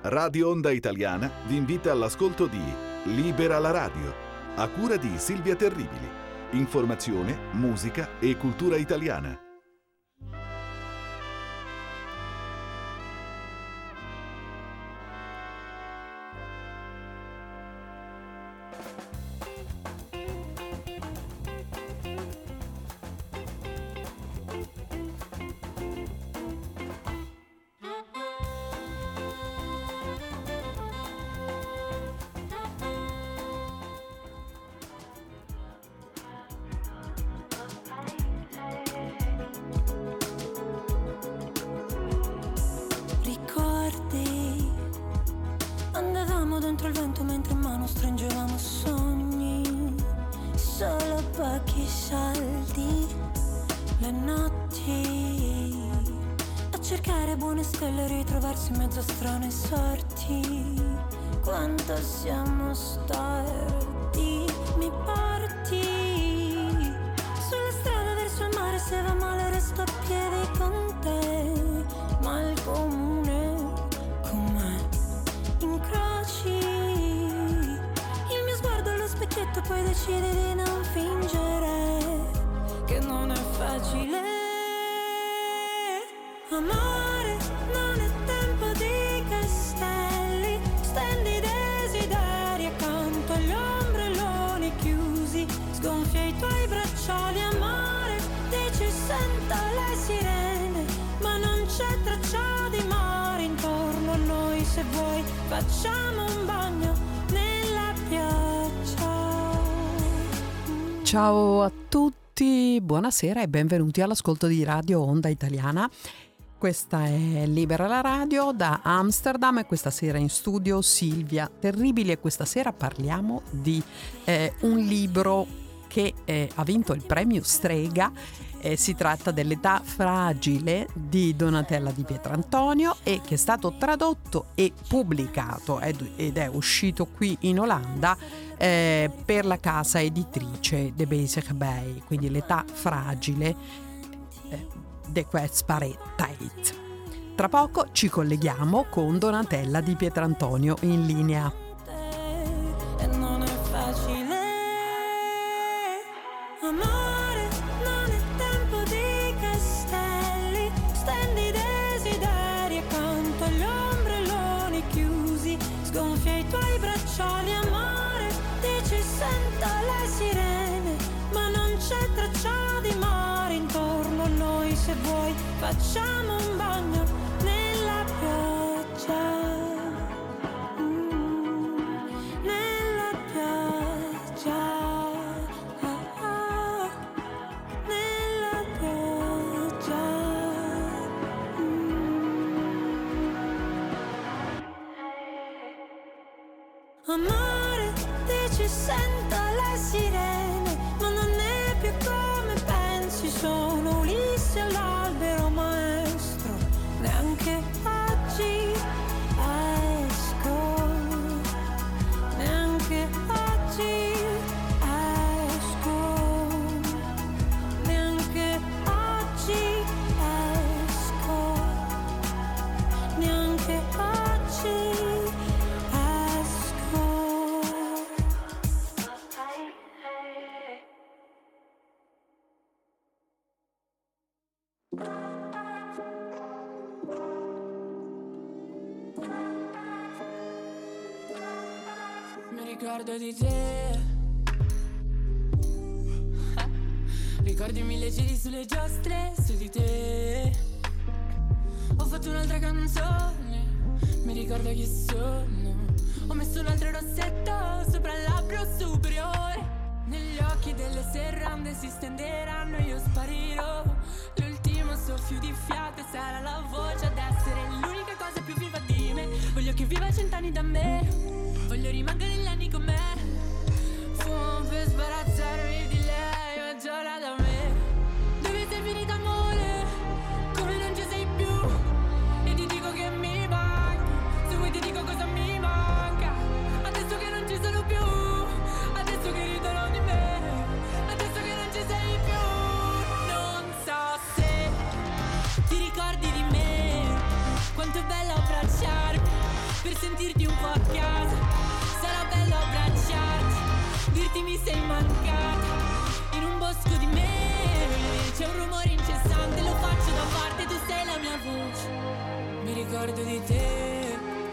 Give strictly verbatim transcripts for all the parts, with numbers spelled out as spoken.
Radio Onda Italiana vi invita all'ascolto di Libera la radio, a cura di Silvia Terribili. Informazione, musica e cultura italiana. Ciao a tutti, buonasera e benvenuti all'ascolto di Radio Onda Italiana. Questa è Libera la radio da Amsterdam e questa sera in studio Silvia Terribili e questa sera parliamo di eh, un libro che eh, ha vinto il premio Strega. Eh, si tratta dell'età fragile di Donatella Di Pietrantonio e che è stato tradotto e pubblicato ed, ed è uscito qui in Olanda eh, per la casa editrice De Bezig Bij, quindi l'età fragile eh, de Kwetsbaarheid. Tra poco ci colleghiamo con Donatella Di Pietrantonio in linea. E non è facile amare. Facciamo un bagno nella pioggia, mm, nella pioggia, ah, ah, nella pioggia. Mm. Amore, dici senta le sirene, ma non è più come pensi, sono Ulisse all'albero maestro, neanche oggi esco, neanche oggi esco, neanche oggi esco, neanche oggi esco. Mi ricordo di te, ricordi mille giri sulle giostre su di te. Ho fatto un'altra canzone, mi ricordo chi sono. Ho messo un altro rossetto sopra il labbro superiore. Negli occhi delle serrande si stenderanno e io sparirò. L'ultimo soffio di fiato sarà la voce ad essere l'unica cosa più viva di me. Voglio che viva cent'anni da me, voglio rimanere negli anni con me. Fumo per sbarazzarmi di lei, ma giora da me. Dove sei finita amore? Come non ci sei più? E ti dico che mi manca, se vuoi ti dico cosa mi manca. Adesso che non ci sono più, adesso che ridono di me, adesso che non ci sei più. Non so se ti ricordi di me, quanto è bello abbracciarmi, per po' a casa. Sarà bello abbracciarti, dirti mi sei mancata. In un bosco di me c'è un rumore incessante, lo faccio da parte, tu sei la mia voce. Mi ricordo di te.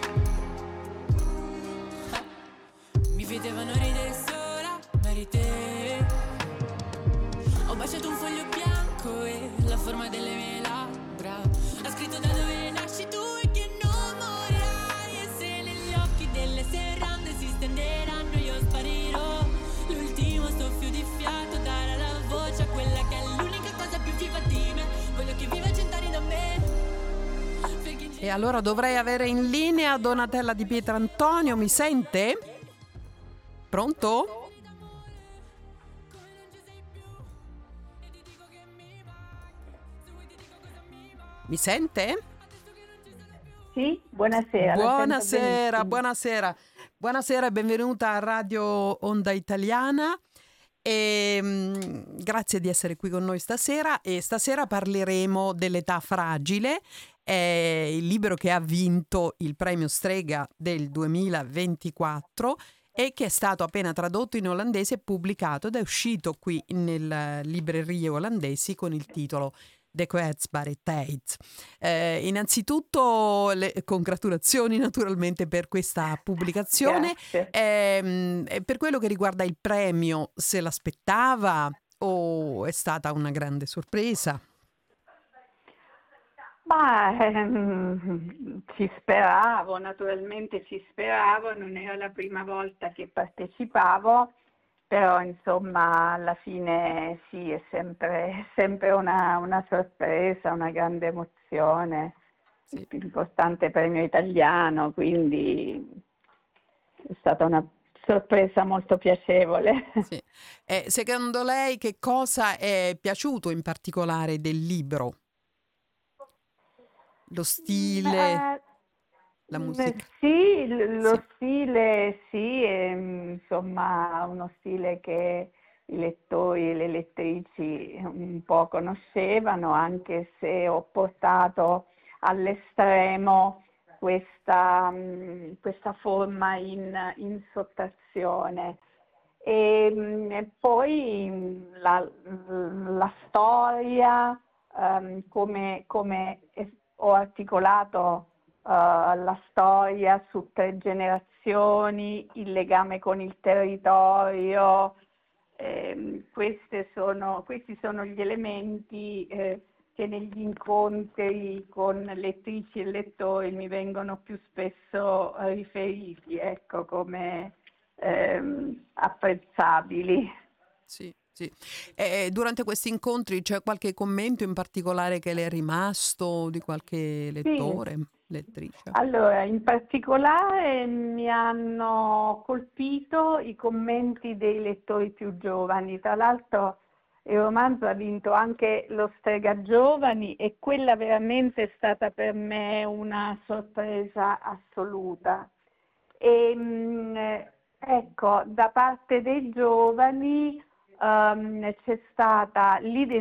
Mi vedevano ridere sola, ma eri te. Ho baciato un foglio bianco e la forma delle mie labbra ha scritto da dove nasci tu e che non morirai. E se negli occhi delle serrande si stenderanno io sparirò. L'ultimo soffio di fiato darà la voce a quella che è l'unica cosa più viva di me. Voglio che viva cent'anni da me. E allora dovrei avere in linea Donatella Di Pietrantonio, mi sente? Pronto? Mi sente? Sì, buonasera. Buonasera, buonasera. Buonasera e benvenuta a Radio Onda Italiana. E, mh, grazie di essere qui con noi stasera. E stasera parleremo dell'età fragile, è il libro che ha vinto il premio Strega del duemilaventiquattro e che è stato appena tradotto in olandese e pubblicato ed è uscito qui nelle librerie olandesi con il titolo De Kwetsbare Tijd. Eh, innanzitutto le congratulazioni naturalmente per questa pubblicazione. Eh, per quello che riguarda il premio, se l'aspettava o è stata una grande sorpresa? Ma ehm, ci speravo, naturalmente ci speravo, non era la prima volta che partecipavo, però insomma alla fine sì, è sempre, sempre una, una sorpresa, una grande emozione, Sì. il più importante premio italiano, quindi è stata una sorpresa molto piacevole. Sì. Eh, secondo lei che cosa è piaciuto in particolare del libro? Lo stile, Eh, la mm, musica? Sì, l- lo Sì. stile sì, è, mm, insomma uno stile che i lettori e le lettrici un po' conoscevano, anche se ho portato all'estremo questa, mm, questa forma in, in sottrazione. E, mm, e poi mm, la, la storia, ehm, come, come es- ho articolato eh, la storia su tre generazioni, il legame con il territorio, ehm, queste sono, questi sono gli elementi eh, che negli incontri con lettrici e lettori mi vengono più spesso eh, riferiti, ecco, come ehm, apprezzabili. Sì, sì. E durante questi incontri c'è qualche commento in particolare che le è rimasto di qualche Sì. lettore, lettrice? Allora, in particolare mi hanno colpito i commenti dei lettori più giovani. Tra l'altro il romanzo ha vinto anche lo Strega Giovani e quella veramente è stata per me una sorpresa assoluta. E, mh, ecco, da parte dei giovani ehm, c'è stata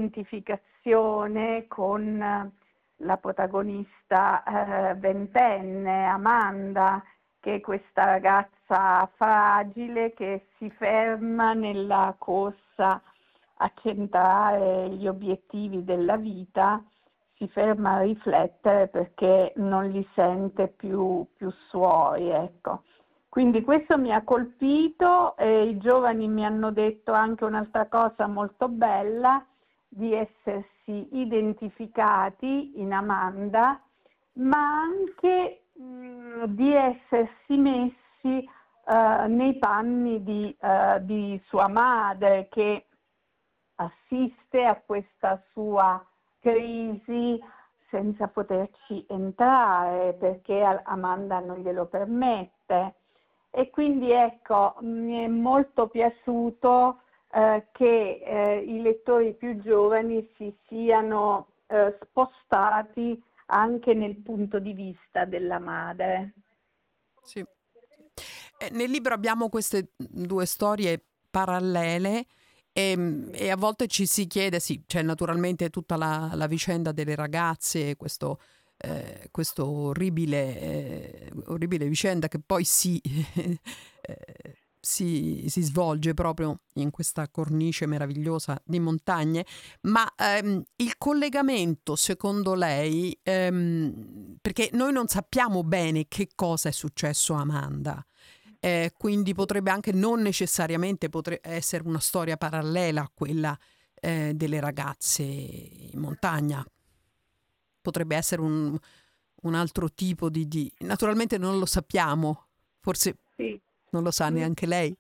l'identificazione con eh, la protagonista eh, ventenne, Amanda, che è questa ragazza fragile che si ferma nella corsa a centrare gli obiettivi della vita, si ferma a riflettere perché non li sente più, più suoi, ecco. Quindi questo mi ha colpito e i giovani mi hanno detto anche un'altra cosa molto bella, di essersi identificati in Amanda, ma anche mh, di essersi messi eh, nei panni di, eh, di sua madre, che assiste a questa sua crisi senza poterci entrare perché Amanda non glielo permette. E quindi ecco, mi è molto piaciuto eh, che eh, i lettori più giovani si siano eh, spostati anche nel punto di vista della madre. Sì. Eh, nel libro abbiamo queste due storie parallele e, e a volte ci si chiede, sì, c'è naturalmente tutta la, la vicenda delle ragazze, questo eh, questo orribile, eh, orribile vicenda che poi si, eh, si, si svolge proprio in questa cornice meravigliosa di montagne. Ma ehm, il collegamento, secondo lei, ehm, perché noi non sappiamo bene che cosa è successo a Amanda, eh, quindi potrebbe anche non necessariamente potre- essere una storia parallela a quella eh, delle ragazze in montagna. Potrebbe essere un, un altro tipo di, di... Naturalmente non lo sappiamo, forse Sì. non lo sa Mm. neanche lei.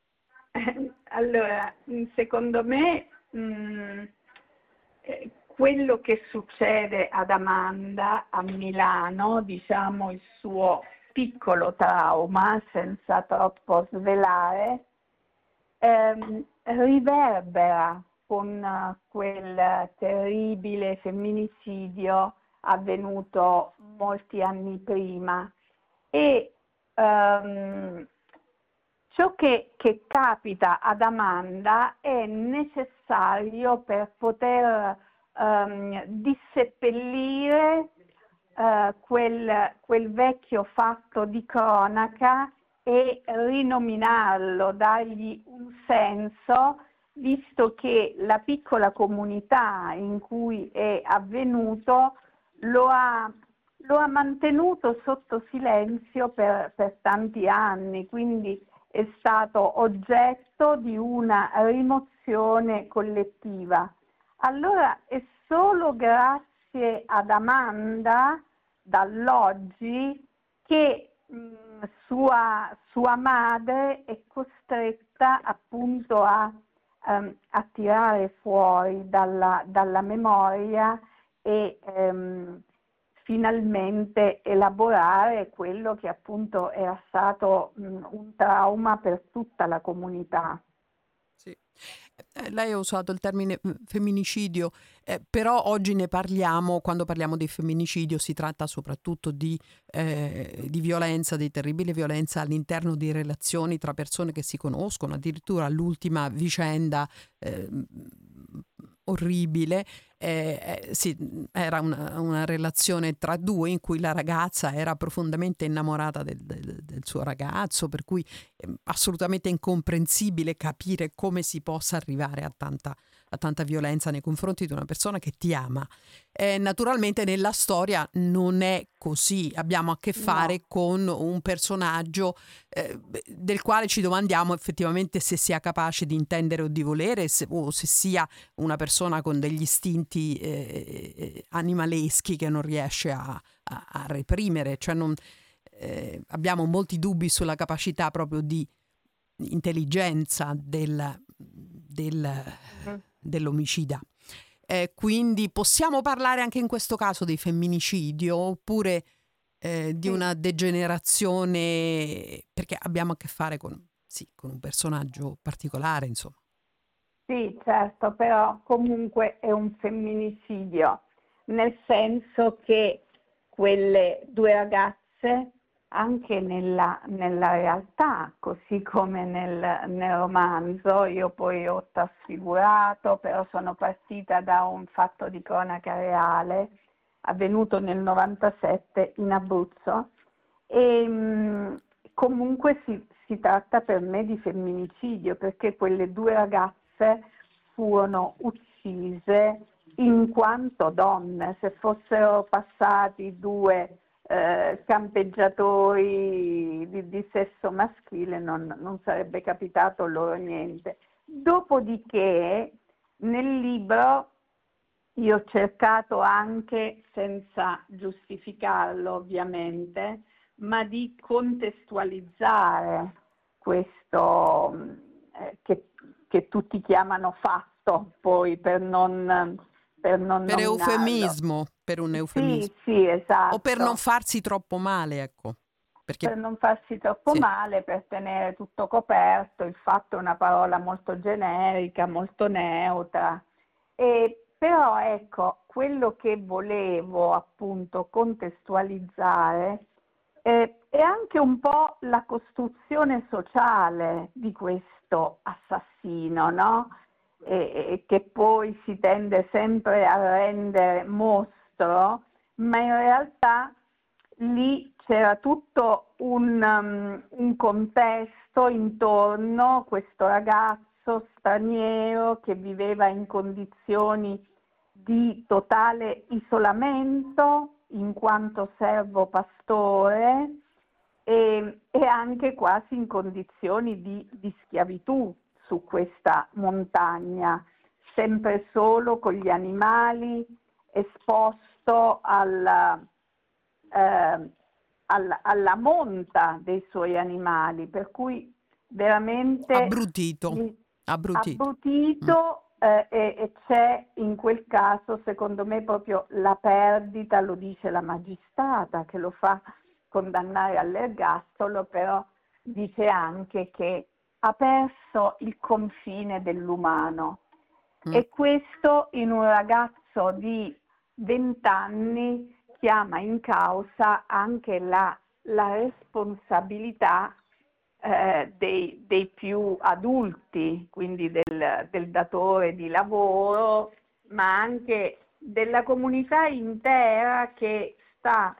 Allora, mh, secondo me mh, eh, quello che succede ad Amanda a Milano, diciamo il suo piccolo trauma, senza troppo svelare, ehm, riverbera con eh, quel terribile femminicidio avvenuto molti anni prima e ehm, ciò che, che capita ad Amanda è necessario per poter ehm, disseppellire eh, quel, quel vecchio fatto di cronaca e rinominarlo, dargli un senso, visto che la piccola comunità in cui è avvenuto lo ha, lo ha mantenuto sotto silenzio per, per tanti anni, quindi è stato oggetto di una rimozione collettiva. Allora è solo grazie ad Amanda, dall'oggi, che mh, sua, sua madre è costretta appunto a, ehm, a tirare fuori dalla, dalla memoria e ehm, finalmente elaborare quello che appunto era stato mh, un trauma per tutta la comunità. Sì. Eh, Lei ha usato il termine mm, femminicidio, eh, però oggi ne parliamo, quando parliamo di femminicidio si tratta soprattutto di, eh, di violenza, di terribile violenza all'interno di relazioni tra persone che si conoscono, addirittura l'ultima vicenda eh, orribile, eh, eh, sì, era una, una relazione tra due in cui la ragazza era profondamente innamorata del, del- del suo ragazzo, per cui è assolutamente incomprensibile capire come si possa arrivare a tanta, a tanta violenza nei confronti di una persona che ti ama. Eh, naturalmente nella storia non è così, abbiamo a che fare No. con un personaggio eh, del quale ci domandiamo effettivamente se sia capace di intendere o di volere se- o se sia una persona con degli istinti eh, eh, animaleschi che non riesce a, a- a reprimere, cioè non, eh, abbiamo molti dubbi sulla capacità proprio di intelligenza del, del- dell'omicida. Eh, quindi possiamo parlare anche in questo caso di femminicidio oppure eh, di Sì. una degenerazione, perché abbiamo a che fare con, sì, con un personaggio particolare, insomma. Sì, certo, però comunque è un femminicidio, nel senso che quelle due ragazze, anche nella, nella realtà, così come nel, nel romanzo, io poi ho trasfigurato, però sono partita da un fatto di cronaca reale avvenuto nel novantasette in Abruzzo e mh, comunque si, si tratta per me di femminicidio perché quelle due ragazze furono uccise in quanto donne. Se fossero passati due eh, campeggiatori di, di sesso maschile non, non sarebbe capitato loro niente. Dopodiché nel libro io ho cercato anche, senza giustificarlo ovviamente, ma di contestualizzare questo mh, eh, che, che tutti chiamano fatto, poi per non, per non Per nominarlo. eufemismo, per un eufemismo. Sì, sì, esatto. O per non farsi troppo male, ecco. Perché Per non farsi troppo sì. male, per tenere tutto coperto, il fatto è una parola molto generica, molto neutra. E, però ecco, quello che volevo appunto contestualizzare eh, è anche un po' la costruzione sociale di questo assassino, no? E, e che poi si tende sempre a rendere mostro, ma in realtà lì c'era tutto un, um, un contesto intorno, questo ragazzo straniero che viveva in condizioni di totale isolamento in quanto servo pastore e, e anche quasi in condizioni di, di schiavitù su questa montagna, sempre solo con gli animali, esposto alla, eh, alla, alla monta dei suoi animali, per cui veramente Abbrutito. Abbrutito. abbrutito eh, e, e c'è in quel caso secondo me proprio la perdita, lo dice la magistrata che lo fa condannare all'ergastolo, però dice anche che ha perso il confine dell'umano mm. e questo in un ragazzo di venti anni chiama in causa anche la, la responsabilità eh, dei, dei più adulti, quindi del, del datore di lavoro, ma anche della comunità intera che sta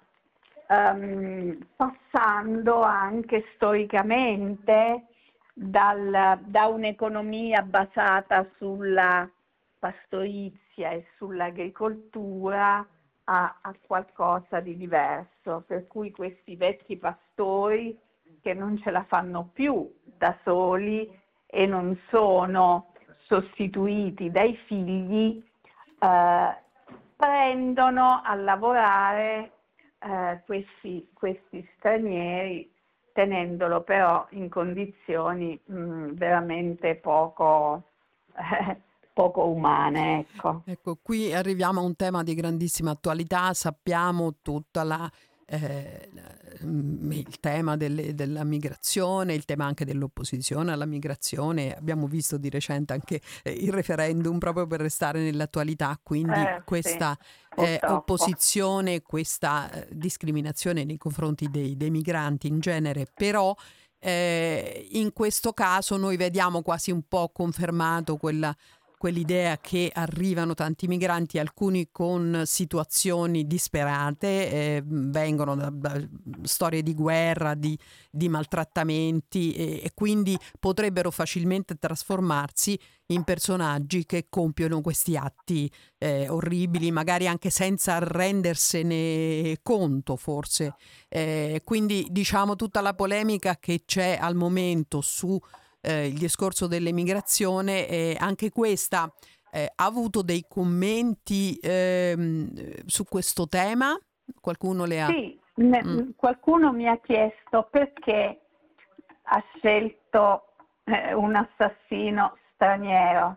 um, passando anche storicamente dal, da un'economia basata sulla pastorizia e sull'agricoltura a, a qualcosa di diverso, per cui questi vecchi pastori che non ce la fanno più da soli e non sono sostituiti dai figli, eh, prendono a lavorare eh, questi, questi stranieri, tenendolo però in condizioni mh, veramente poco, eh, poco umane. Ecco. Ecco, qui arriviamo a un tema di grandissima attualità, sappiamo tutta la Eh, il tema delle, della migrazione, il tema anche dell'opposizione alla migrazione. Abbiamo visto di recente anche eh, il referendum proprio per restare nell'attualità, quindi eh, questa sì, eh, opposizione, questa eh, discriminazione nei confronti dei, dei migranti in genere, però eh, in questo caso noi vediamo quasi un po' confermato quella quell'idea che arrivano tanti migranti, alcuni con situazioni disperate, eh, vengono da, da storie di guerra, di, di maltrattamenti e, e quindi potrebbero facilmente trasformarsi in personaggi che compiono questi atti eh, orribili, magari anche senza rendersene conto forse. Eh, quindi diciamo tutta la polemica che c'è al momento su Eh, il discorso dell'emigrazione, eh, anche questa eh, ha avuto dei commenti ehm, su questo tema? Qualcuno le ha? Sì, ne, mm. qualcuno mi ha chiesto perché ha scelto eh, un assassino straniero,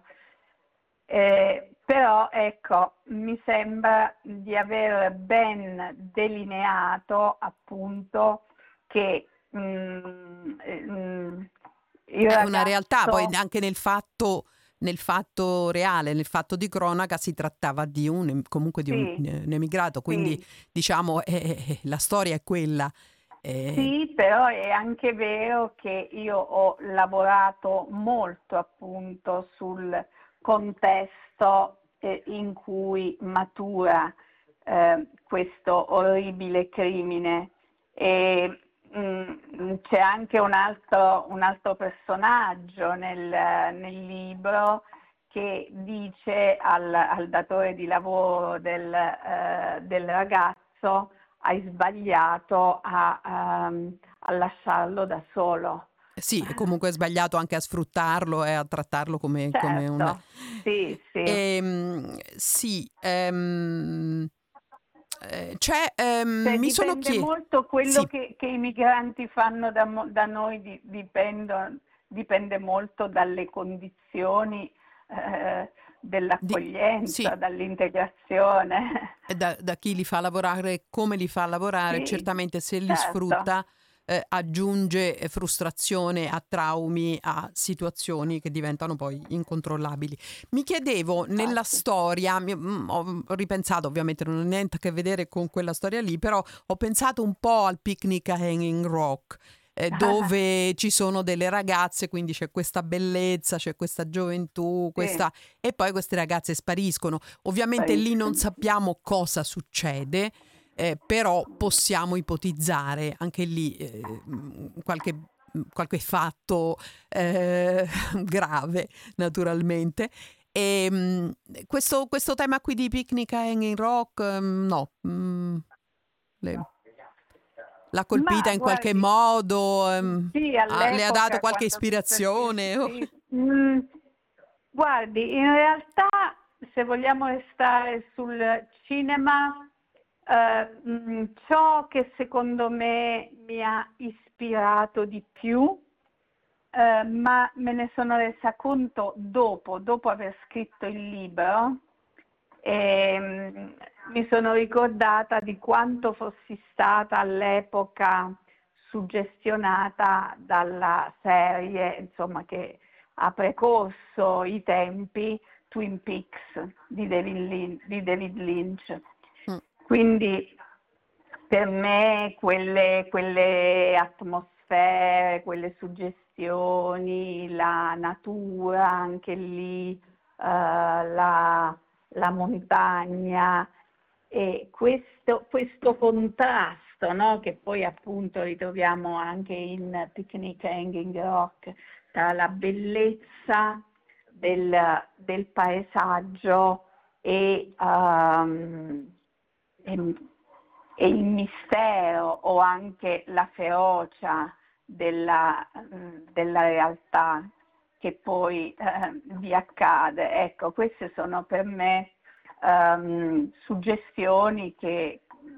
eh, però ecco, mi sembra di aver ben delineato appunto che mm, mm, è ragazzo... una realtà, poi anche nel fatto nel fatto reale, nel fatto di cronaca si trattava di un comunque di sì. un, un emigrato, quindi sì. diciamo eh, la storia è quella. Eh... Sì, però è anche vero che io ho lavorato molto appunto sul contesto eh, in cui matura eh, questo orribile crimine e c'è anche un altro, un altro personaggio nel, nel libro che dice al, al datore di lavoro del, eh, del ragazzo: hai sbagliato a, a, a lasciarlo da solo. Sì, e comunque è sbagliato anche a sfruttarlo e a trattarlo come, certo, come una... Sì, sì. Ehm, sì, ehm... Cioè, ehm, cioè, mi sono dipende chiesto molto quello sì. che, che i migranti fanno da, da noi di, dipende, dipende molto dalle condizioni eh, dell'accoglienza, di, sì. dall'integrazione. Da, da chi li fa lavorare, come li fa lavorare, sì, certamente se li certo. sfrutta eh, aggiunge frustrazione a traumi, a situazioni che diventano poi incontrollabili. Mi chiedevo, nella ah, sì. storia, mi, mh, ho ripensato, ovviamente non ha niente a che vedere con quella storia lì, però ho pensato un po' al Picnic a Hanging Rock. eh, dove ci sono delle ragazze, quindi c'è questa bellezza, c'è questa gioventù, Sì, questa... e poi queste ragazze spariscono. Ovviamente lì non spariscono. sappiamo cosa succede, eh, però possiamo ipotizzare anche lì eh, mh, qualche, mh, qualche fatto eh, grave, naturalmente. E mh, questo, questo tema qui di Picnic a Hanging Rock, mm, no, mm, le- l'ha colpita Ma in qualche guardi, modo, ehm, sì, ha- le ha dato all'epoca qualche quando ispirazione? Oh. sì, mm, guardi, in realtà se vogliamo restare sul cinema, eh, mm, ciò che secondo me mi ha ispirato di più, eh, ma me ne sono resa conto dopo, dopo aver scritto il libro, e mm, mi sono ricordata di quanto fossi stata all'epoca suggestionata dalla serie, insomma, che ha precorso i tempi, Twin Peaks di David Lin- di David Lynch. Mm. Quindi per me quelle, quelle atmosfere, quelle suggestioni, la natura, anche lì, eh, la, la montagna e questo, questo contrasto, no, che poi appunto ritroviamo anche in Picnic a Hanging Rock, tra la bellezza del, del paesaggio e, um, e, e il mistero o anche la ferocia della, mm, della realtà che poi eh, vi accade. Ecco, queste sono per me ehm, suggestioni che,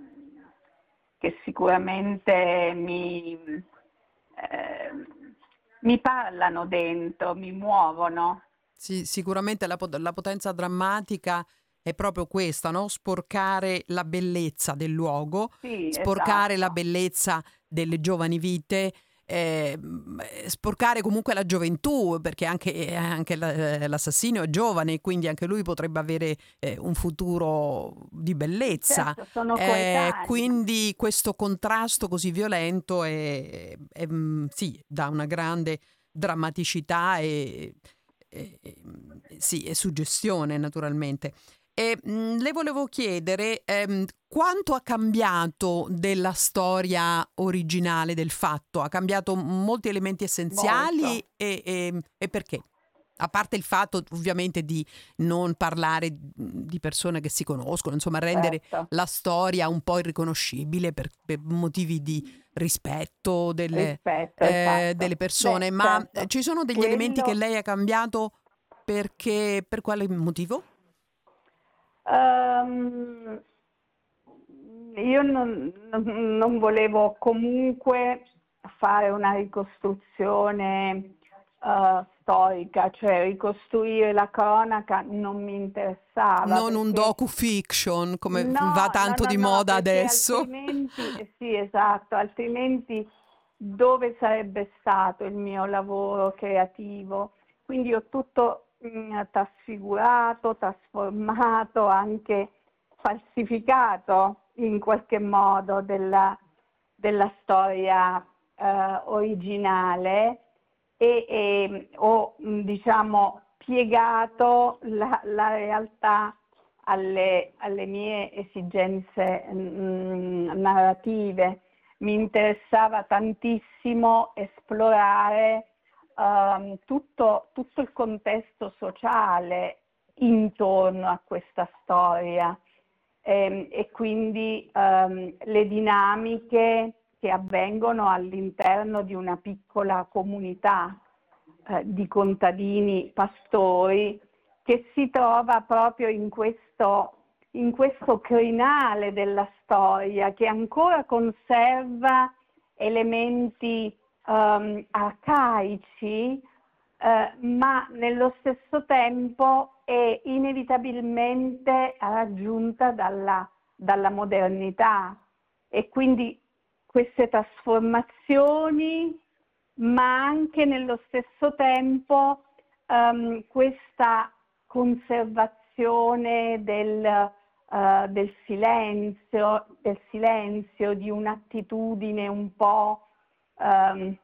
che sicuramente mi, eh, mi parlano dentro, mi muovono. Sì, sicuramente la, pot- la potenza drammatica è proprio questa, no? Sporcare la bellezza del luogo, Sì, sporcare la esatto. bellezza delle giovani vite, eh, sporcare comunque la gioventù, perché anche, eh, anche la- eh, l'assassino è giovane, quindi anche lui potrebbe avere eh, un futuro di bellezza. Certo, sono Eh, coetanei. quindi questo contrasto così violento è, è, mm, sì, dà una grande drammaticità e, e- e- sì, e suggestione naturalmente. E, mh, le volevo chiedere ehm, quanto ha cambiato della storia originale del fatto? Ha cambiato molti elementi essenziali Molto, e, e- e perché? A parte il fatto ovviamente di non parlare di persone che si conoscono, insomma rendere certo, la storia un po' irriconoscibile per, per motivi di rispetto delle, rispetto, eh, esatto. delle persone, Beh, ma eh, certo, ci sono degli elementi che quello, lei ha cambiato perché, per quale motivo? ehm, io non, non- non volevo comunque fare una ricostruzione eh, storica, cioè ricostruire la cronaca non mi interessava Non un perché docu-fiction come va no, no, tanto no, di no, moda perché adesso. altrimenti, eh, sì, esatto, altrimenti dove sarebbe stato il mio lavoro creativo? Quindi ho tutto mm, trasfigurato, trasformato, anche falsificato in qualche modo della, della storia eh, originale e, e ho mh, diciamo piegato la, la realtà alle, alle mie esigenze mh, narrative. Mi interessava tantissimo esplorare ehm, tutto, tutto il contesto sociale intorno a questa storia ehm, e quindi ehm, le dinamiche che avvengono all'interno di una piccola comunità eh, di contadini pastori che si trova proprio in questo, in questo crinale della storia che ancora conserva elementi ehm, arcaici, eh, ma nello stesso tempo è inevitabilmente raggiunta dalla, dalla modernità e quindi queste trasformazioni, ma anche nello stesso tempo ehm, questa conservazione del, eh, del silenzio, del silenzio, di un'attitudine un po' ehm,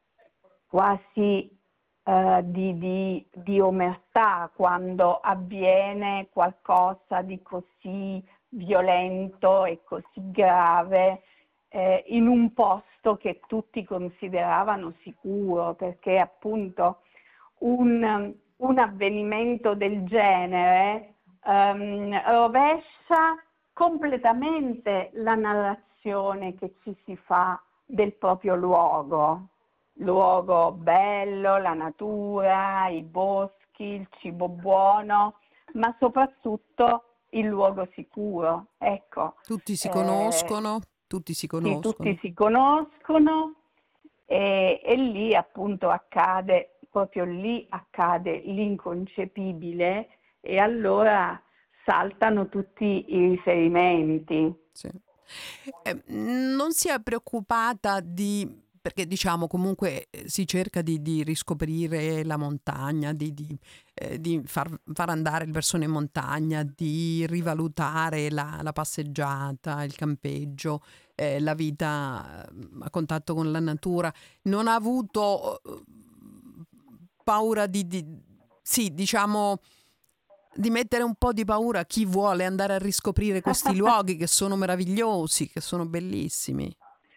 quasi eh, di, di, di omertà quando avviene qualcosa di così violento e così grave eh, in un posto che tutti consideravano sicuro, perché appunto un, un avvenimento del genere ehm, rovescia completamente la narrazione che ci si fa del proprio luogo. Luogo bello, la natura, i boschi, il cibo buono, ma soprattutto il luogo sicuro. Ecco, Tutti si eh, conoscono, tutti si sì, tutti conoscono. si conoscono e, e lì appunto accade, proprio lì accade l'inconcepibile e allora saltano tutti i riferimenti. Sì. Eh, non si è preoccupata di, perché diciamo comunque eh, si cerca di, di riscoprire la montagna, di, di, eh, di far, far andare le persone in montagna, di rivalutare la, la passeggiata, il campeggio, eh, la vita eh, a contatto con la natura. Non ha avuto eh, paura di, di sì, diciamo di mettere un po' di paura a chi vuole andare a riscoprire questi luoghi che sono meravigliosi, che sono bellissimi.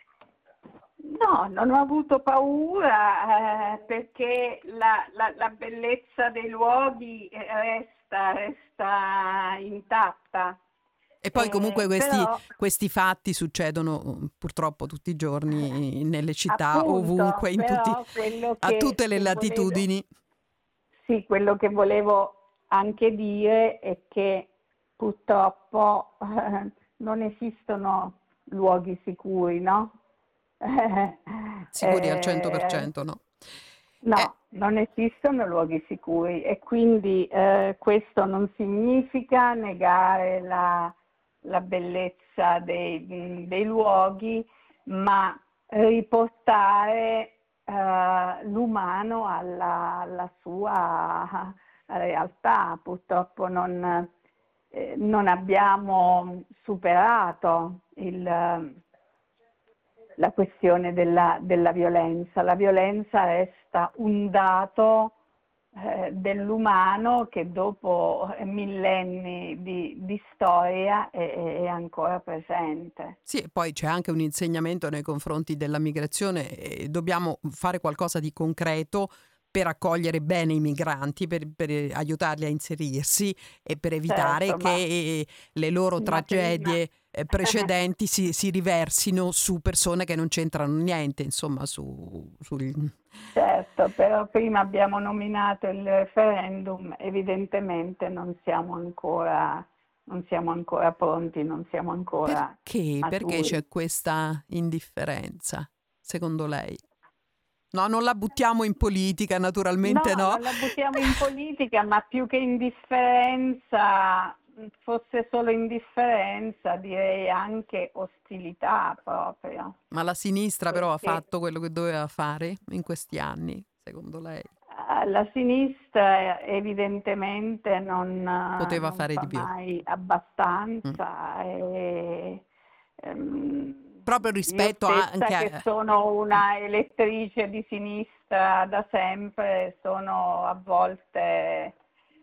No, non ho avuto paura eh, perché la, la, la bellezza dei luoghi eh, resta, resta intatta. E poi comunque Eh, questi, però questi fatti succedono mm, purtroppo tutti i giorni nelle città, appunto, ovunque, in tutti, però quello a che, tutte le che volevo, latitudini. sì, quello che volevo anche dire è che purtroppo eh, non esistono luoghi sicuri, no? Sicuri al cento per Eh, cento, no? Eh, no, non esistono luoghi sicuri e quindi eh, questo non significa negare la, la bellezza dei, dei luoghi, ma riportare eh, l'umano alla, alla sua realtà. Purtroppo non, eh, non abbiamo superato il la questione della, della violenza. La violenza resta un dato eh, dell'umano che dopo millenni di, di storia è, è ancora presente. sì, e poi c'è anche un insegnamento nei confronti della migrazione e dobbiamo fare qualcosa di concreto per accogliere bene i migranti, per, per aiutarli a inserirsi e per evitare Certo, che ma, eh, le loro ma prima tragedie eh, precedenti si, si riversino su persone che non c'entrano niente, insomma, su, sul... certo, però prima abbiamo nominato il referendum, evidentemente non siamo ancora, non siamo ancora pronti, non siamo ancora Perché? Perché maturi. c'è questa indifferenza, secondo lei? No, non la buttiamo in politica, naturalmente No, no. non la buttiamo in politica, ma più che indifferenza, fosse solo indifferenza, direi anche ostilità proprio. Ma la sinistra però ha Perché fatto quello che doveva fare in questi anni, secondo lei? eh, la sinistra evidentemente non, eh, Poteva non fare fa di più. mai Mm. abbastanza e ehm, Proprio io rispetto a- stessa anche che a... sono una elettrice di sinistra da sempre, sono a volte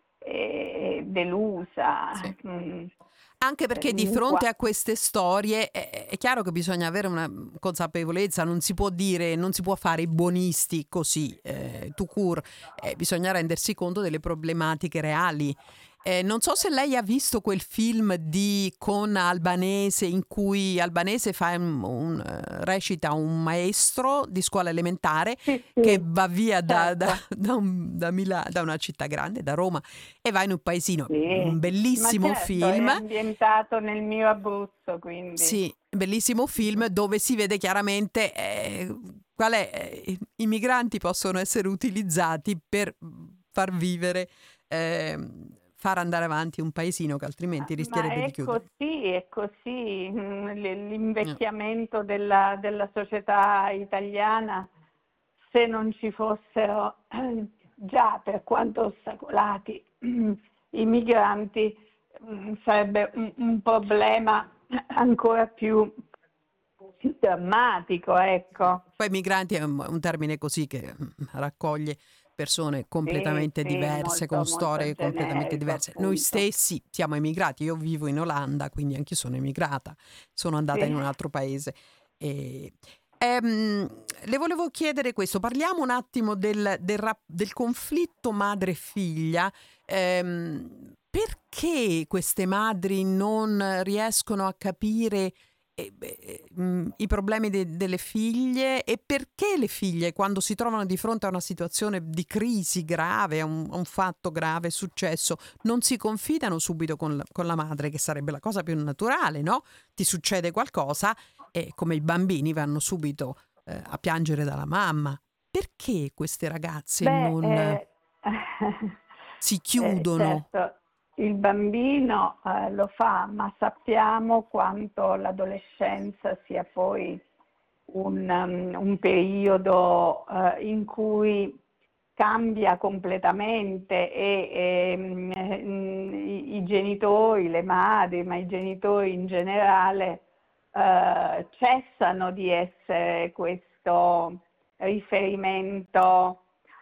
eh, delusa. Sì. Mm, Anche perché di in fronte qua- a queste storie è, è chiaro che bisogna avere una consapevolezza, non si può dire, non si può fare i buonisti così, eh, tout court, eh, bisogna rendersi conto delle problematiche reali. Eh, non so se lei ha visto quel film di con Albanese in cui Albanese fa un, un, eh, recita un maestro di scuola elementare Sì, che sì, va via da, da, certo, da, un- da Mila- da una città grande, da Roma, e va in un paesino. Un sì. Ma bellissimo certo, è film. ambientato nel mio Abruzzo, quindi. Sì, bellissimo film dove si vede chiaramente eh, qual è, eh, i migranti possono essere utilizzati per far vivere, eh, far andare avanti un paesino che altrimenti Ma rischierebbe di è chiudere. così, è così. Mm, l- No. L'invecchiamento della, della società italiana, se non ci fossero già, per quanto ostacolati, i migranti, mm, sarebbe un, un problema ancora più più drammatico, ecco. Poi migranti è un, un termine così che mm, raccoglie persone Sì, completamente sì, diverse, con molto, molto storie completamente generico, diverse. Noi appunto. stessi siamo emigrati, io vivo in Olanda, quindi anche io sono emigrata, sono andata in Sì. un altro paese. E, ehm, le volevo chiedere questo, parliamo un attimo del, del rap- del conflitto madre-figlia. Ehm, perché queste madri non riescono a capire eh, beh, mh, i problemi de- delle figlie e perché le figlie, quando si trovano di fronte a una situazione di crisi grave, a un, a un fatto grave successo, non si confidano subito con la, con la madre, che sarebbe la cosa più naturale, no? Ti succede qualcosa e come i bambini vanno subito eh, a piangere dalla mamma. Perché queste ragazze Beh, non eh, eh, si eh, chiudono? certo, il bambino eh, lo fa, ma sappiamo quanto l'adolescenza sia poi un, um, un periodo eh, in cui cambia completamente e, e, mm, eh, i, i genitori, le madri, ma i genitori in generale eh, cessano di essere questo riferimento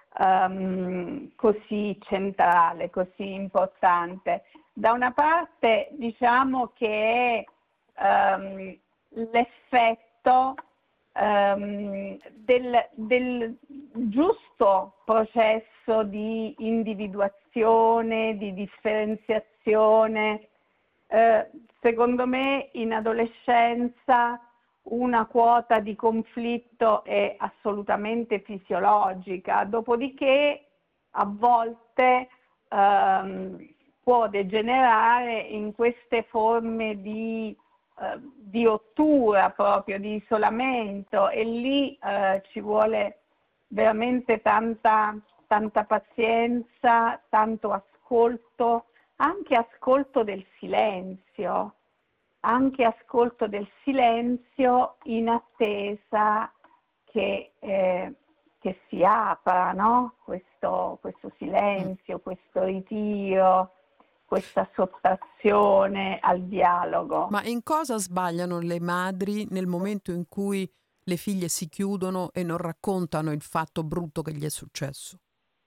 ehm, così centrale, così importante. Da una parte diciamo che è ehm, l'effetto ehm, del, del giusto processo di individuazione, di differenziazione. Eh, secondo me in adolescenza una quota di conflitto è assolutamente fisiologica, dopodiché a volte ehm, può degenerare in queste forme di, eh, di rottura proprio, di isolamento e lì eh, ci vuole veramente tanta, tanta pazienza, tanto ascolto, anche ascolto del silenzio, anche ascolto del silenzio in attesa che, eh, che si apra, no? Questo, questo Mm. silenzio, questo ritiro, questa sottrazione al dialogo. Ma in cosa sbagliano le madri nel momento in cui le figlie si chiudono e non raccontano il fatto brutto che gli è successo?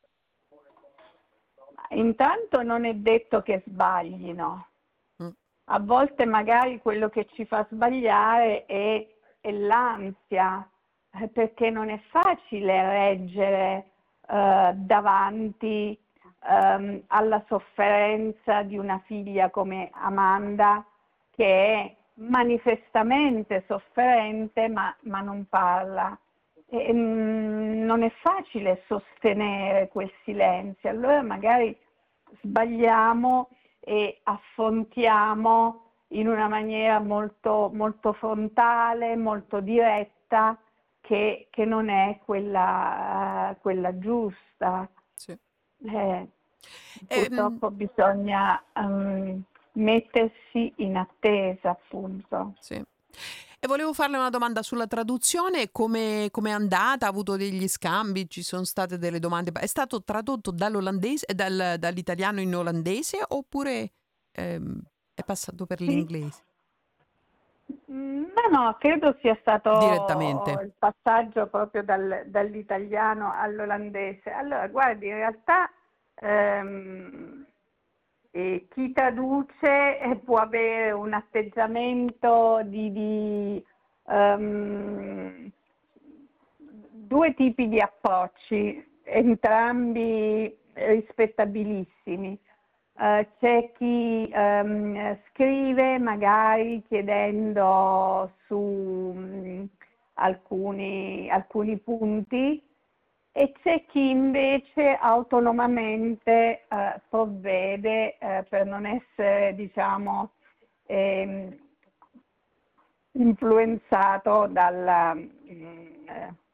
Intanto non è detto che sbaglino. Mm. A volte magari quello che ci fa sbagliare è, è l'ansia, eh, perché non è facile reggere eh, davanti ehm, alla sofferenza di una figlia come Amanda, che è manifestamente sofferente ma, ma non parla. E, mm, non è facile sostenere quel silenzio, allora magari sbagliamo e affrontiamo in una maniera molto, molto frontale, molto diretta, che, che non è quella, eh, quella giusta. Sì. Eh, Ehm, purtroppo bisogna ehm, mettersi in attesa, appunto. sì. E volevo farle una domanda sulla traduzione, come come è andata? Ha avuto degli scambi? Ci sono state delle domande? È stato tradotto dall'olandese, eh, dal- dall'italiano in olandese oppure ehm, è passato per Sì. l'inglese Mm, No, no, credo sia stato direttamente? il passaggio proprio dal- dall'italiano all'olandese. Allora, guardi, in realtà ehm, eh, chi traduce eh, può avere un atteggiamento di, di, ehm, due tipi di approcci, entrambi rispettabilissimi. Eh, c'è chi ehm, scrive magari chiedendo su mh, alcuni, alcuni punti e c'è chi invece autonomamente eh, provvede eh, per non essere, diciamo, ehm, influenzato dalla, mh,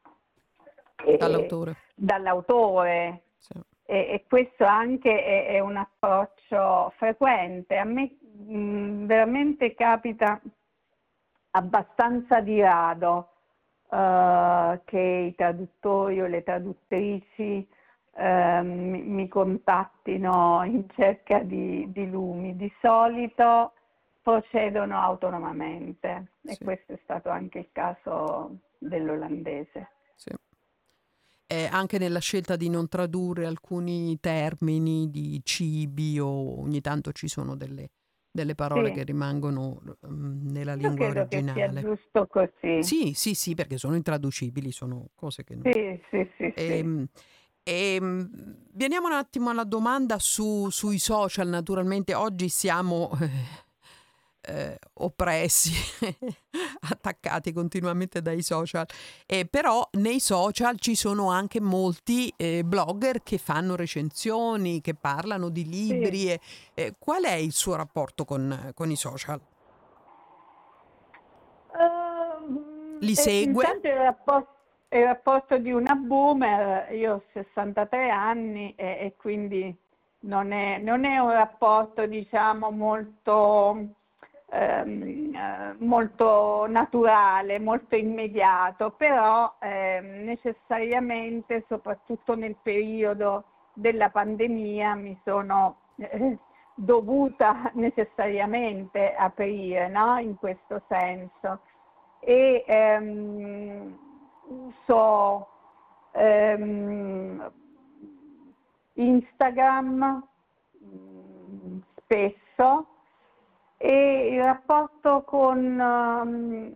eh, Dall'autore? dall'autore. Sì. E, e questo anche è, è un approccio frequente. A me mh, veramente capita abbastanza di rado eh, che i traduttori o le traduttrici eh, mi, mi contattino in cerca di, di lumi. Di solito procedono autonomamente e Sì, questo è stato anche il caso dell'olandese. sì. E anche nella scelta di non tradurre alcuni termini di cibi o ogni tanto ci sono delle, delle parole che Sì, rimangono mm, nella io lingua credo che sia originale. giusto così. Sì, sì, sì, perché sono intraducibili, sono cose che non... Sì, sì, sì, sì. Ehm, ehm, veniamo un attimo alla domanda su- sui social. Naturalmente oggi siamo eh, eh, oppressi, attaccati continuamente dai social, eh, però nei social ci sono anche molti eh, blogger che fanno recensioni, che parlano di Sì. libri. E, eh, qual è il suo rapporto con, con i social? Ehm, Li e segue? intanto il rapporto, il rapporto di una boomer, io ho sessantatré anni e, e quindi non è, non è un rapporto, diciamo, molto, ehm, eh, molto naturale, molto immediato, però ehm, necessariamente, soprattutto nel periodo della pandemia, mi sono eh, dovuta necessariamente aprire, no? In questo senso. E ehm, uso ehm, Instagram mm, spesso e il rapporto con ehm,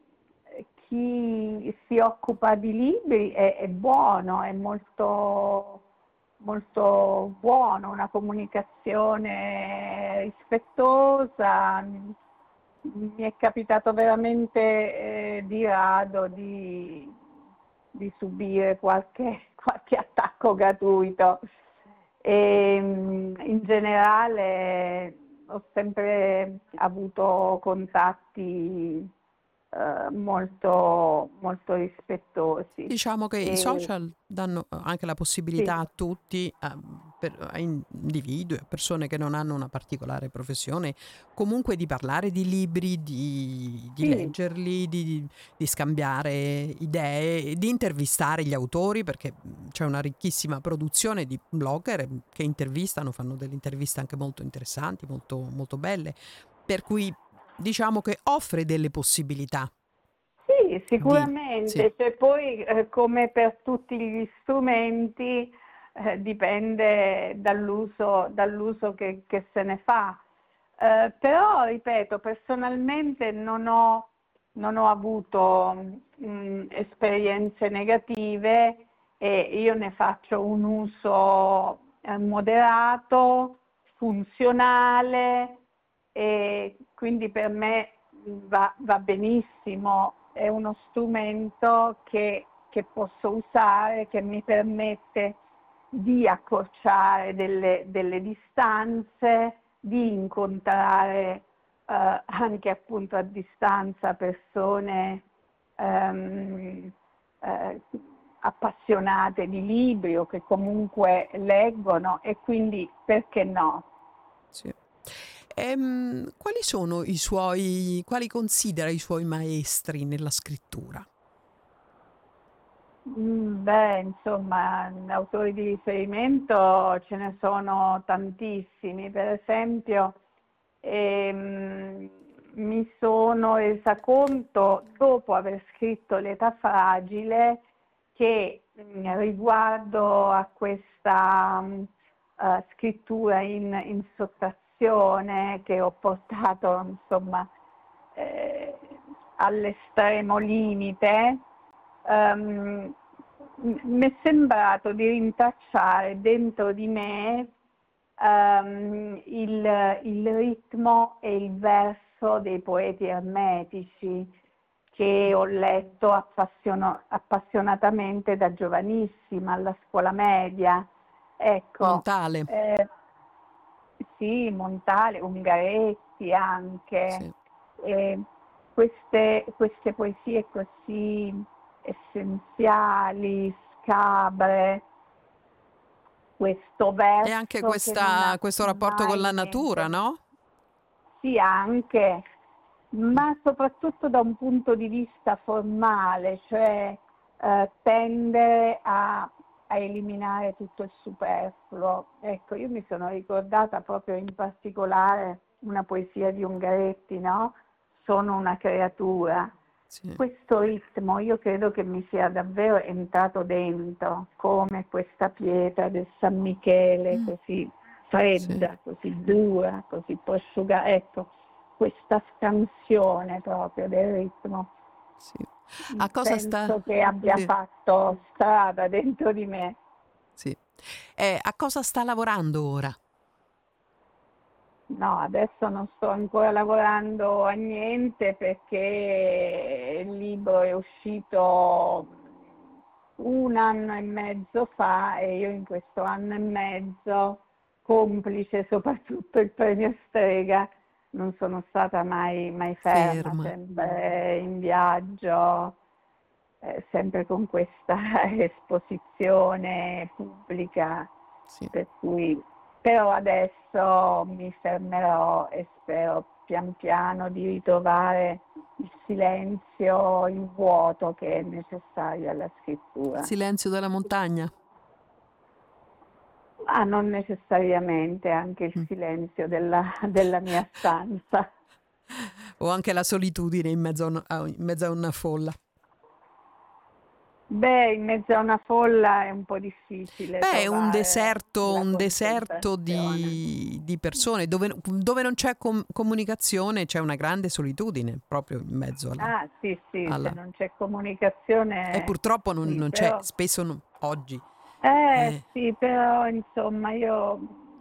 chi si occupa di libri è, è buono, è molto, molto buono, una comunicazione rispettosa. Mi è capitato veramente eh, di rado di, di subire qualche, qualche attacco gratuito. E, mm, in generale ho sempre avuto contatti eh, molto, molto rispettosi. Diciamo che i E, social danno eh, anche la sì, possibilità a tutti, a, per- a individui, a persone che non hanno una particolare professione, comunque di parlare di libri, di, di sì, leggerli, di, di scambiare idee, di intervistare gli autori, perché mh, c'è una ricchissima produzione di blogger che intervistano, fanno delle interviste anche molto interessanti, molto, molto belle, per cui diciamo che offre delle possibilità sì, di... Sì. sicuramente, cioè, poi eh, come per tutti gli strumenti eh, dipende dall'uso, dall'uso che, che se ne fa. Eh, però, ripeto, personalmente non ho, non ho avuto mh, esperienze negative e io ne faccio un uso eh, moderato, funzionale e quindi per me va, va benissimo, è uno strumento che, che posso usare, che mi permette di accorciare delle, delle distanze, di incontrare eh, anche appunto a distanza persone ehm, eh, appassionate di libri o che comunque leggono e quindi perché no? Sì. Ehm, quali sono i suoi, quali considera i suoi maestri nella scrittura? Mm, Beh, insomma, autori di riferimento ce ne sono tantissimi. Per esempio, ehm, mi sono resa conto, dopo aver scritto L'età fragile, che mm, riguardo a questa mm, eh, scrittura in, in sottrazione che ho portato, insomma, eh, all'estremo limite, ehm, mi è sembrato di rintracciare dentro di me ehm, il, il ritmo e il verso dei poeti ermetici che ho letto appassiono- appassionatamente da giovanissima, alla scuola media. Ecco, Montale, eh, sì, Montale, Ungaretti anche. sì. E queste, queste poesie così essenziali, scabre, questo E anche verso che non questa, ha questo rapporto con la mai natura, niente, no? sì anche, ma soprattutto da un punto di vista formale, cioè eh, tende a, a eliminare tutto il superfluo. Ecco, io mi sono ricordata proprio in particolare una poesia di Ungaretti, no? Sono una creatura. Sì. Questo ritmo io credo che mi sia davvero entrato dentro, come questa pietra del San Michele, Mm. così fredda, così dura, così prosciugata. Ecco, questa scansione proprio del ritmo. Sì. A cosa Penso sta? che abbia Sì, fatto strada dentro di me. sì. Eh, a cosa sta lavorando ora? No, adesso non sto ancora lavorando a niente perché il libro è uscito un anno e mezzo fa e io in questo anno e mezzo, complice soprattutto il premio Strega, non sono stata mai, mai ferma, Ferma. sempre in viaggio, eh, sempre con questa esposizione pubblica, Sì. per cui però adesso mi fermerò e spero pian piano di ritrovare il silenzio, il vuoto che è necessario alla scrittura. Il silenzio della montagna. Ma non necessariamente anche il Mm. silenzio della, della mia stanza. O anche la solitudine in mezzo a una, a- in mezzo a una folla. Beh, in mezzo a una folla è un po' difficile Beh, è un trovare deserto, la un deserto concentrazione. di, di persone dove, dove non c'è com- comunicazione, c'è una grande solitudine proprio in mezzo alla... Ah, sì, sì, alla- se non c'è comunicazione, E purtroppo non, sì, non c'è, però, spesso non- oggi. eh, Eh, sì, però insomma io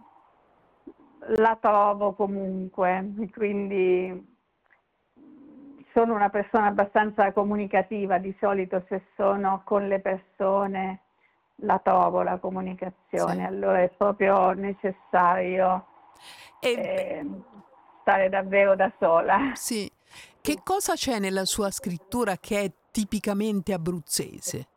la trovo comunque, quindi sono una persona abbastanza comunicativa, di solito se sono con le persone la trovo la comunicazione, sì. allora è proprio necessario E, eh, stare davvero da sola. sì. Che cosa c'è nella sua scrittura che è tipicamente abruzzese?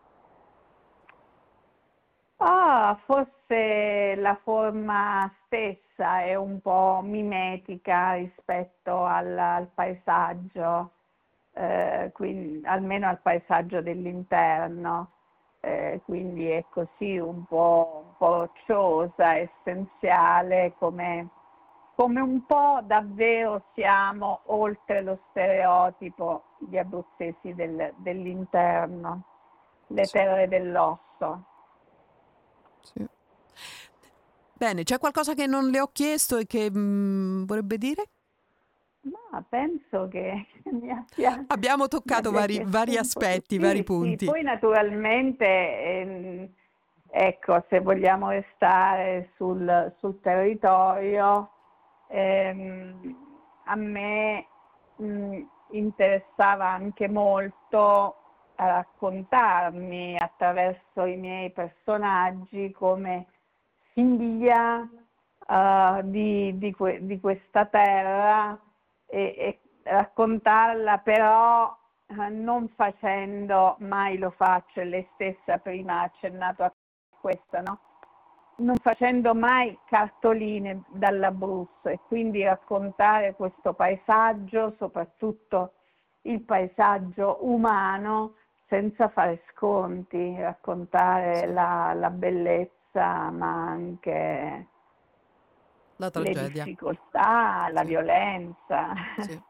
Ah, forse la forma stessa è un po' mimetica rispetto al, al paesaggio, eh, quindi, almeno al paesaggio dell'interno, eh, quindi è così un po', un po' rocciosa, essenziale, come, come un po' davvero siamo oltre lo stereotipo di abruzzesi del- dell'interno, le Sì, terre dell'osso. sì. Bene, c'è qualcosa che non le ho chiesto e che mm, vorrebbe dire? Ma penso che mi abbia, Abbiamo mi toccato abbia vari, chiesto vari un po' tu. aspetti, vari Sì, sì, punti. poi naturalmente, ehm, ecco, se vogliamo restare sul, sul territorio, ehm, a me mh, interessava anche molto raccontarmi attraverso i miei personaggi come figlia eh, di, di que- di questa terra e, e raccontarla però eh, non facendo, mai lo faccio, e lei stessa prima ha accennato a questo, no? Non facendo mai cartoline dall'Abruzzo e quindi raccontare questo paesaggio, soprattutto il paesaggio umano, senza fare sconti, raccontare Sì, la, la bellezza ma anche la le tragedia. difficoltà, la Sì, violenza. sì.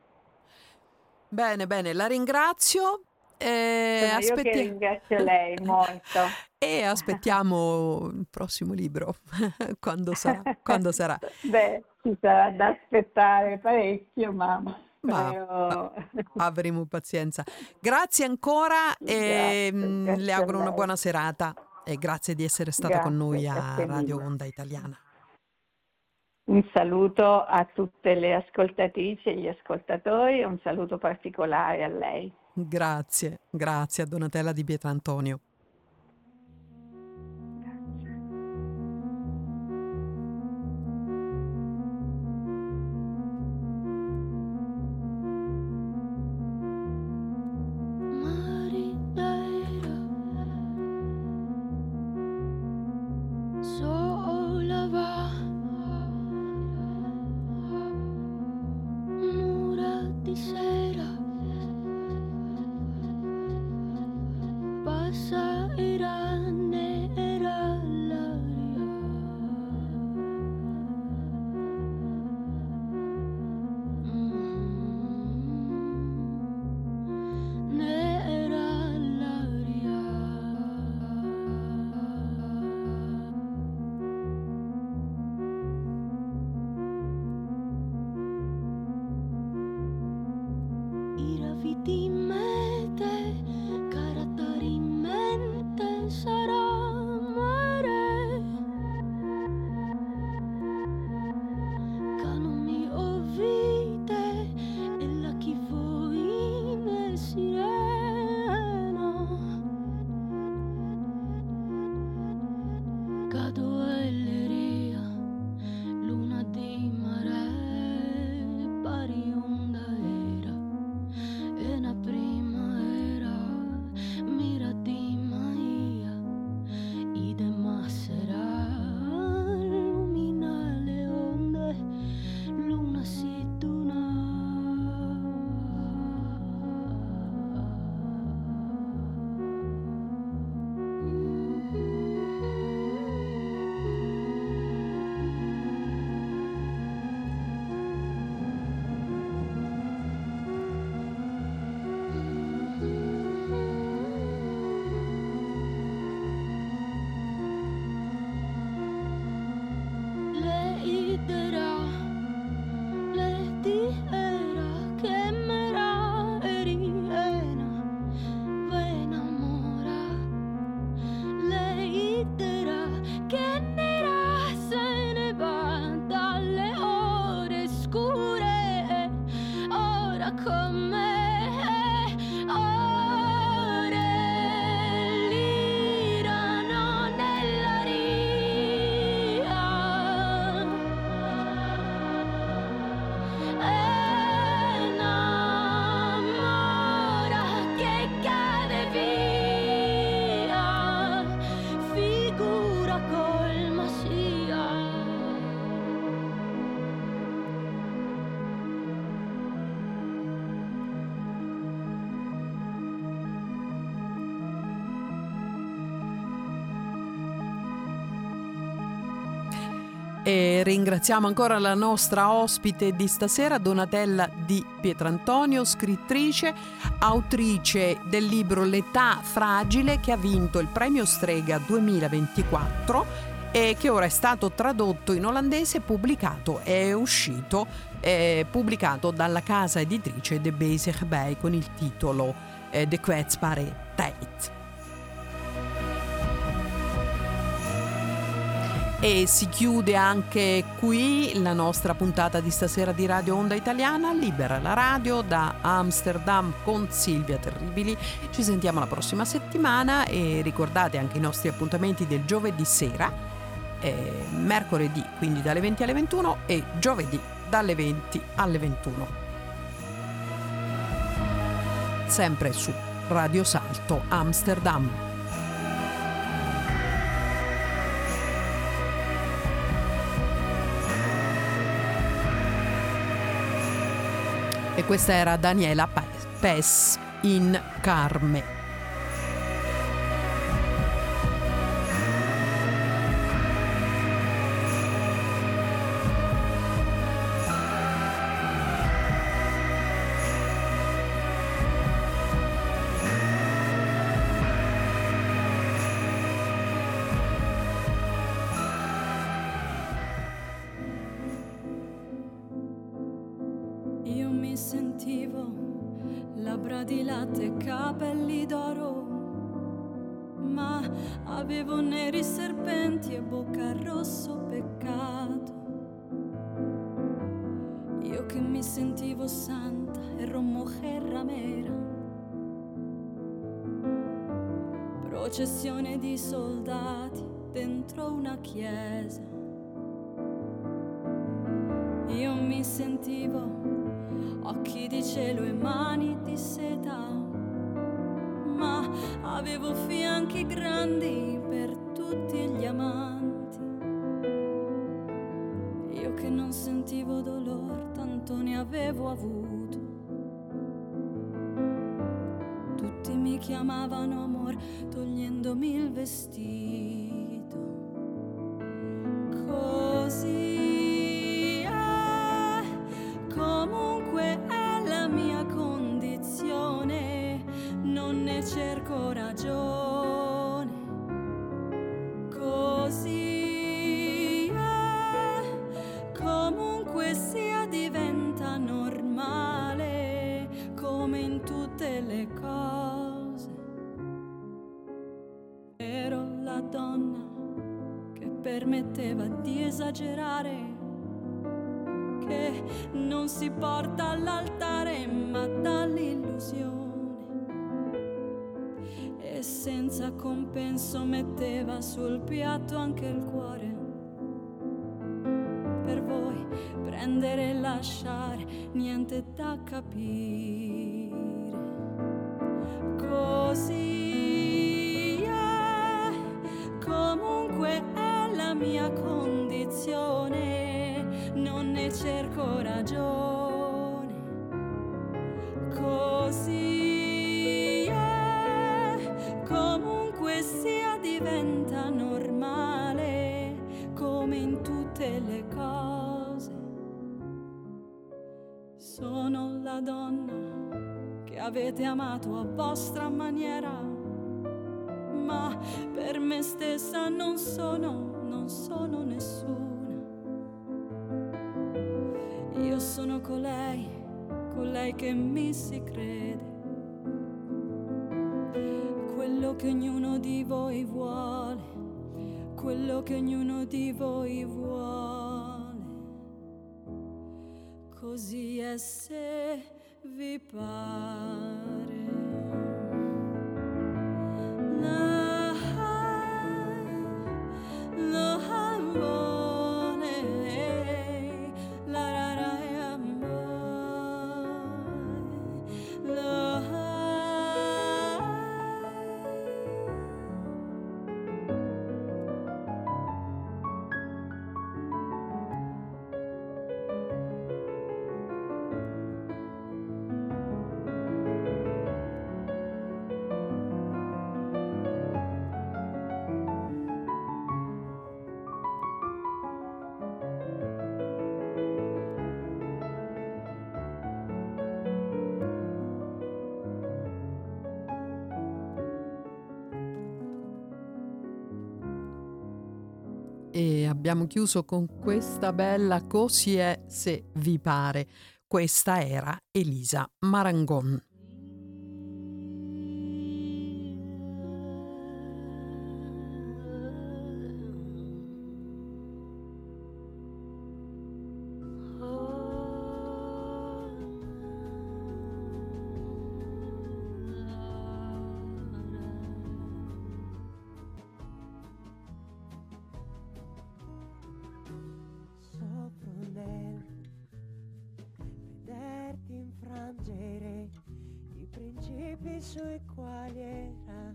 Bene, bene, la ringrazio. Eh, Sono io che aspetti- ringrazio lei molto. e aspettiamo il prossimo libro, quando sarà, quando sarà. Beh, ci sarà da aspettare parecchio, ma Ma, spero. ma avremo pazienza. Grazie ancora e Grazie, mm, le grazie a auguro una lei. buona serata e grazie di essere stata con Grazie, noi a grazie Radio mille. Onda Italiana. Un saluto a tutte le ascoltatrici e gli ascoltatori e un saluto particolare a lei. Grazie, grazie a Donatella Di Pietrantonio. Marinera sola va, mura di sera, passa era nera l'aria. Gatoelleria, luna di mare, pari onda era, e na primavera, mira di Maia, ide masera, illumina le onde, luna si duna. Le idera, le diera che mera eriena, vena mora. Le idera che nera se ne va dalle ore scure, ora con me, ore lirano nella ria. Innamora che cade via, figura col Massia. E ringraziamo ancora la nostra ospite di stasera, Donatella Di Pietrantonio, scrittrice, autrice del libro L'età fragile, che ha vinto il premio Strega duemilaventiquattro e che ora è stato tradotto in olandese e pubblicato, è uscito, è pubblicato dalla casa editrice De Bezig Bij con il titolo eh, De kwetsbare tijd. E si chiude anche qui la nostra puntata di stasera di Radio Onda Italiana, Libera la radio da Amsterdam con Silvia Terribili. Ci sentiamo la prossima settimana e ricordate anche i nostri appuntamenti del giovedì sera, eh, mercoledì quindi dalle venti alle ventuno e giovedì dalle venti alle ventuno. Sempre su Radio Salto Amsterdam. E questa era Daniela Pes in Carme. Io mi sentivo labbra di latte e capelli d'oro, ma avevo neri serpenti e bocca rosso peccato. Io che mi sentivo santa, ero mujer ramera, processione di soldati dentro una chiesa. Io mi sentivo occhi di cielo e mani di seta, ma avevo fianchi grandi per tutti gli amanti. Io che non sentivo dolore, tanto ne avevo avuto. Tutti mi chiamavano amor, togliendomi il vestito. Così comunque è la mia condizione, non ne cerco ragione. Così è, comunque sia diventa normale, come in tutte le cose. Ero la donna che permetteva di esagerare, che non si porta all'altare ma dall'illusione. E senza compenso metteva sul piatto anche il cuore. Per voi prendere e lasciare, niente da capire. Così è, comunque è la mia condizione, non ne cerco ragione. Così è, comunque sia diventa normale, come in tutte le cose. Sono la donna che avete amato a vostra maniera, ma per me stessa non sono, non sono nessuna. Io sono colei, colei che mi si crede, quello che ognuno di voi vuole, quello che ognuno di voi vuole. Così è se vi pare. La, la, amore, la, la, la, amore, la. E abbiamo chiuso con questa bella Così è se vi pare. Questa era Elisa Marangon. Sui quali era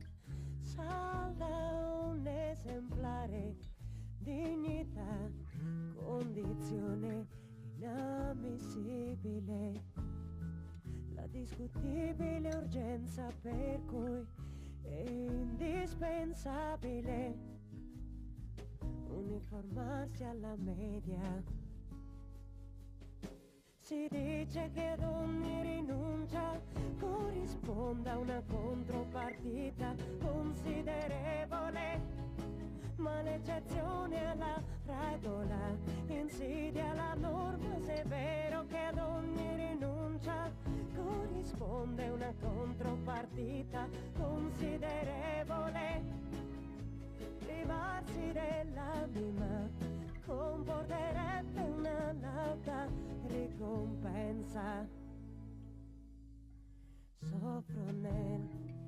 salda un esemplare, dignità, condizione inammissibile, la discutibile urgenza per cui è indispensabile uniformarsi alla media. Si dice che ad ogni rinuncia corrisponda una contropartita considerevole, ma l'eccezione alla regola insidia la norma, se è vero che ad ogni rinuncia corrisponde una contropartita considerevole. Privarsi dell'anima comporterebbe una lauta ricompensa. Soffro nel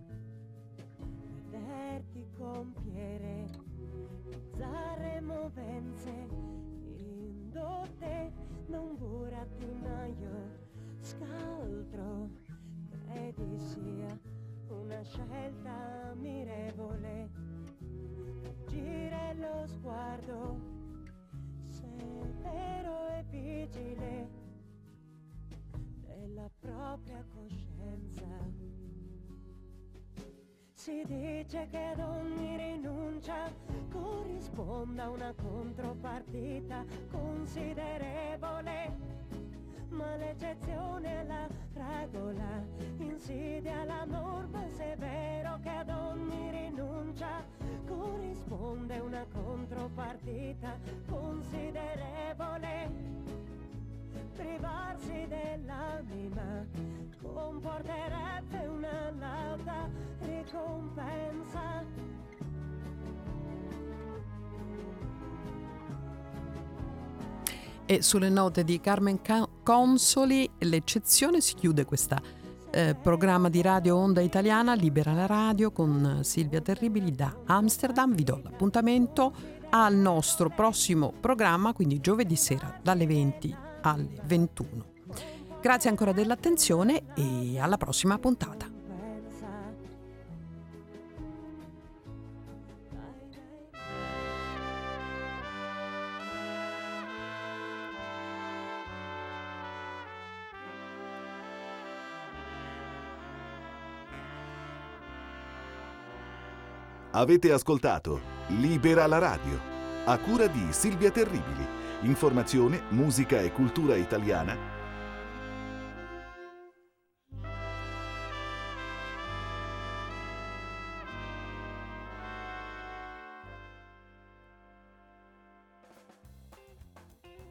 vederti compiere bizzarre movenze indotte da un burattinaio scaltro. Credi sia una scelta ammirevole fuggire lo sguardo severo e vigile della propria coscienza. Si dice che ad ogni rinuncia corrisponda una contropartita considerevole, ma l'eccezione è la regola, insidia la norma, se è vero che ad ogni rinuncia corrisponde una contropartita considerevole. Privarsi dell'anima comporterebbe una lauta ricompensa. E sulle note di Carmen Consoli, l'eccezione, si chiude questa eh, programma di radio Onda Italiana, Libera la Radio con Silvia Terribili da Amsterdam. Vi do l'appuntamento al nostro prossimo programma, quindi giovedì sera dalle venti alle ventuno. Grazie ancora dell'attenzione e alla prossima puntata. Avete ascoltato Libera la Radio, a cura di Silvia Terribili. Informazione, musica e cultura italiana